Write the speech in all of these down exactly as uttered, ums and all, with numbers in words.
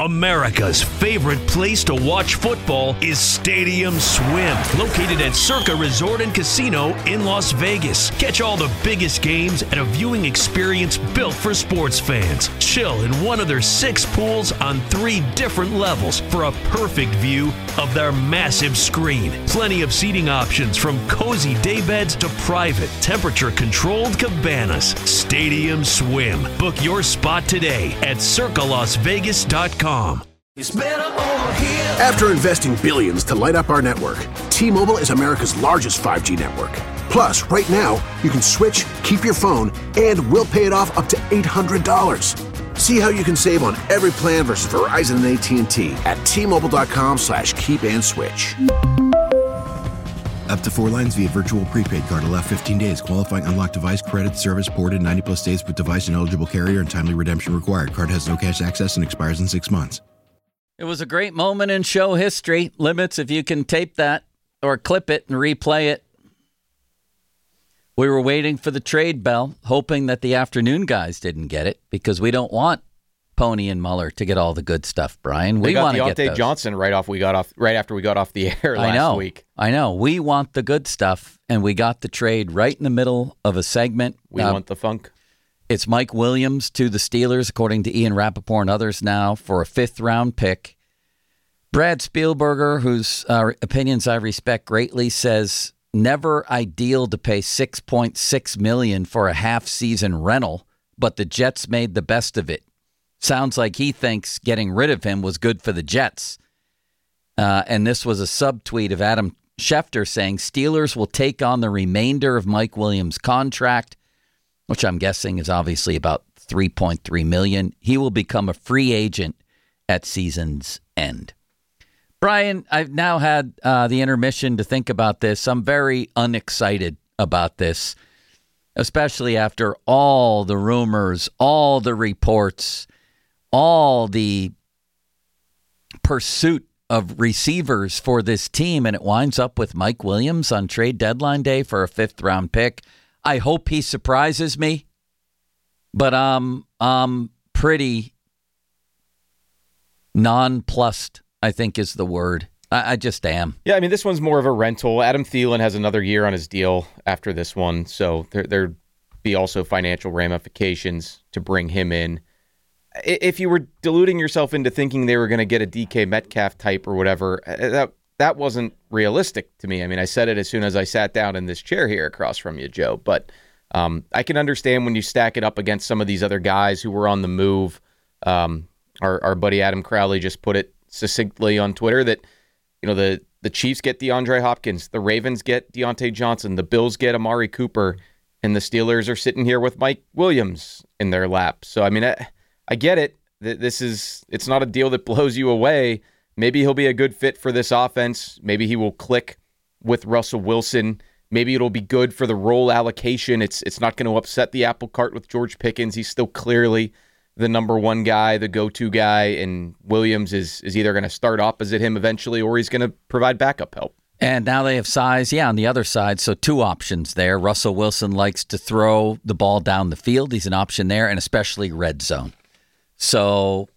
America's favorite place to watch football is Stadium Swim, located at Circa Resort and Casino in Las Vegas. Catch all the biggest games at a viewing experience built for sports fans. Chill in one of their six pools on three different levels for a perfect view of their massive screen. Plenty of seating options from cozy daybeds to private, temperature-controlled cabanas. Stadium Swim. Book your spot today at circa las vegas dot com. It's better over here. After investing billions to light up our network, T-Mobile is America's largest five G network. Plus, right now, you can switch, keep your phone, and we'll pay it off up to eight hundred dollars. See how you can save on every plan versus Verizon and A T and T at T-Mobile.com slash keep and switch. Up to four lines via virtual prepaid card. Allow fifteen days. Qualifying unlocked device credit service ported ninety plus days with device and eligible carrier and timely redemption required. Card has no cash access and expires in six months. It was a great moment in show history. Limits, if you can tape that or clip it and replay it. We were waiting for the trade bell, hoping that the afternoon guys didn't get it because we don't want Pony and Muller to get all the good stuff, Brian. We, we got want to get Deontay those. Johnson right off. We got off right after we got off the air last I know, week. I know. We want the good stuff, and we got the trade right in the middle of a segment. We uh, want the funk. It's Mike Williams to the Steelers, according to Ian Rappaport and others now, for a fifth-round pick. Brad Spielberger, whose uh, opinions I respect greatly, says never ideal to pay six point six million dollars for a half-season rental, but the Jets made the best of it. Sounds like he thinks getting rid of him was good for the Jets. Uh, and this was a subtweet of Adam Schefter saying Steelers will take on the remainder of Mike Williams' contract, which I'm guessing is obviously about three point three million dollars. He will become a free agent at season's end. Brian, I've now had uh, the intermission to think about this. I'm very unexcited about this, especially after all the rumors, all the reports, all the pursuit of receivers for this team, and it winds up with Mike Williams on trade deadline day for a fifth-round pick. I hope he surprises me, but um, I'm pretty nonplussed, I think is the word. I, I just am. Yeah, I mean, this one's more of a rental. Adam Thielen has another year on his deal after this one, so there there'd be also financial ramifications to bring him in. If you were deluding yourself into thinking they were going to get a D K Metcalf type or whatever, that that wasn't realistic to me. I mean, I said it as soon as I sat down in this chair here across from you, Joe. But um, I can understand when you stack it up against some of these other guys who were on the move. Um, our, our buddy Adam Crowley just put it succinctly on Twitter that, you know, the, the Chiefs get DeAndre Hopkins, the Ravens get Deontay Johnson, the Bills get Amari Cooper, and the Steelers are sitting here with Mike Williams in their lap. So, I mean, I, I get it. This is, it's not a deal that blows you away. Maybe he'll be a good fit for this offense. Maybe he will click with Russell Wilson. Maybe it'll be good for the role allocation. It's it's not going to upset the apple cart with George Pickens. He's still clearly the number one guy, the go-to guy, and Williams is is either going to start opposite him eventually or he's going to provide backup help. And now they have size, yeah, on the other side. So two options there. Russell Wilson likes to throw the ball down the field. He's an option there, and especially red zone. So,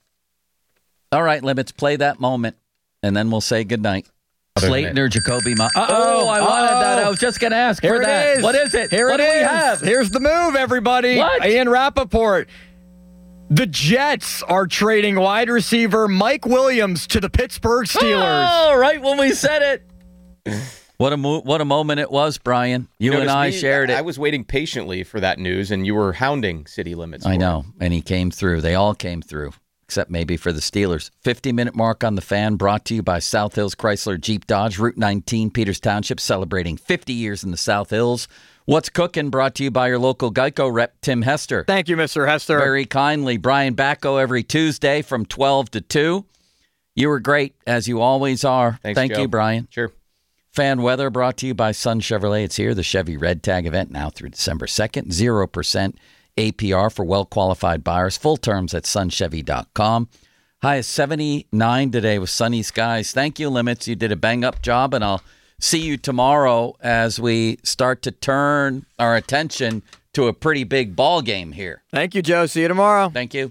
all right, Limits, play that moment, and then we'll say goodnight. Slayton or Jacoby Myers. Uh-oh, I wanted Uh-oh. that. I was just going to ask Here for it that. is. What is it? Here what it do we is. have? Here's the move, everybody. What? Ian Rappaport. The Jets are trading wide receiver Mike Williams to the Pittsburgh Steelers. Oh, right when we said it. What a mo- what a moment it was, Brian. You, You and I me, shared it. I was waiting patiently for that news, and you were hounding City Limits. I for know, it. and he came through. They all came through, except maybe for the Steelers. fifty-minute mark on the Fan, brought to you by South Hills Chrysler Jeep Dodge, Route nineteen, Peters Township, celebrating fifty years in the South Hills. What's Cooking, brought to you by your local Geico rep, Tim Hester. Thank you, Mister Hester. Very kindly. Brian Bacco every Tuesday from twelve to two. You were great, as you always are. Thanks, Thank Joe. you, Brian. Sure. Fan Weather brought to you by Sun Chevrolet. It's here, the Chevy Red Tag event now through December second. zero percent A P R for well-qualified buyers. Full terms at sun chevy dot com. High is seventy-nine today with sunny skies. Thank you, Limits. You did a bang-up job, and I'll see you tomorrow as we start to turn our attention to a pretty big ball game here. Thank you, Joe. See you tomorrow. Thank you.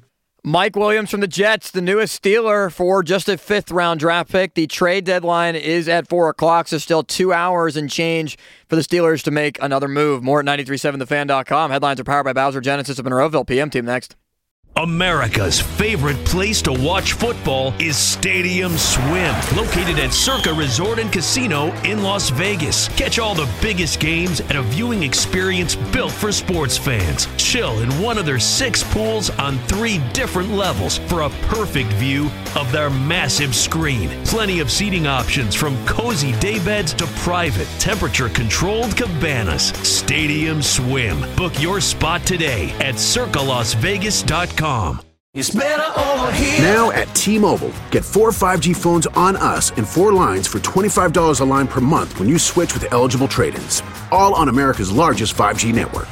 Mike Williams from the Jets, the newest Steeler for just a fifth-round draft pick. The trade deadline is at four o'clock, so still two hours and change for the Steelers to make another move. More at nine three seven the fan dot com. Headlines are powered by Bowser Genesis of Monroeville. P M Team next. America's favorite place to watch football is Stadium Swim, located at Circa Resort and Casino in Las Vegas. Catch all the biggest games at a viewing experience built for sports fans. Chill in one of their six pools on three different levels for a perfect view of their massive screen. Plenty of seating options from cozy daybeds to private, temperature-controlled cabanas. Stadium Swim. Book your spot today at circa las vegas dot com. It's better over here. Now at T-Mobile, get four five G phones on us and four lines for twenty-five dollars a line per month when you switch with eligible trade-ins. All on America's largest five G network.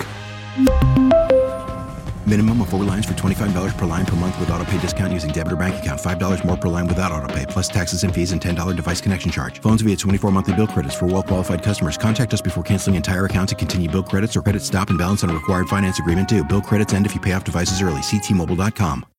Minimum of four lines for twenty-five dollars per line per month with autopay discount using debit or bank account. five dollars more per line without autopay, plus taxes and fees and ten dollars device connection charge. Phones via twenty-four monthly bill credits for well-qualified customers. Contact us before canceling entire account to continue bill credits or credit stop and balance on a required finance agreement due. Bill credits end if you pay off devices early. See T Mobile dot com.